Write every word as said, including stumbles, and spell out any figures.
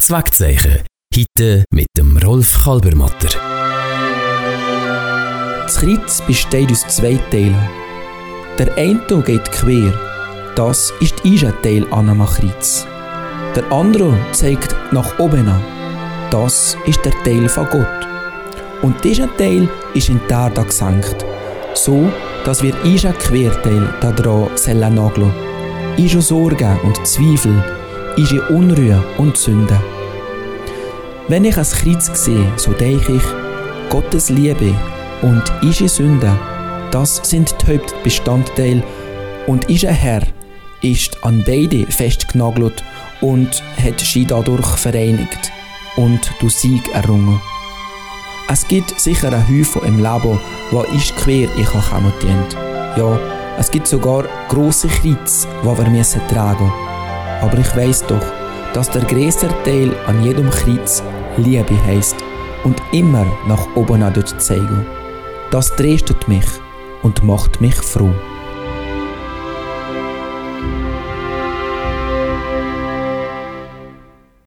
Zweckzeichen. Heute mit dem Rolf Kalbermatter. Das Kreuz besteht aus zwei Teilen. Der eine geht quer. Das ist der Teil an Kreuz. Der andere zeigt nach oben an. Das ist der Teil von Gott. Und dieser Teil ist in die Erde gesenkt, so dass wir diesen Querteil daran nageln sollen. Ische Sorgen und Zweifel, ische Unruhe und Sünde. Wenn ich ein Kreuz sehe, so denke ich, Gottes Liebe und ische Sünde, das sind die Hauptbestandteile, und ische Herr ist an beide festgenagelt und hat sie dadurch vereinigt und durch Sieg errungen. Es gibt sicher einen Haufen im Leben, wo ist quer ich kommen dient. Ja, es gibt sogar grosse Kreuze, die wir müssen tragen. Aber ich weiss doch, dass der grösste Teil an jedem Kreuz Liebe heisst und immer nach oben dort zeigen. Das tröstet mich und macht mich froh.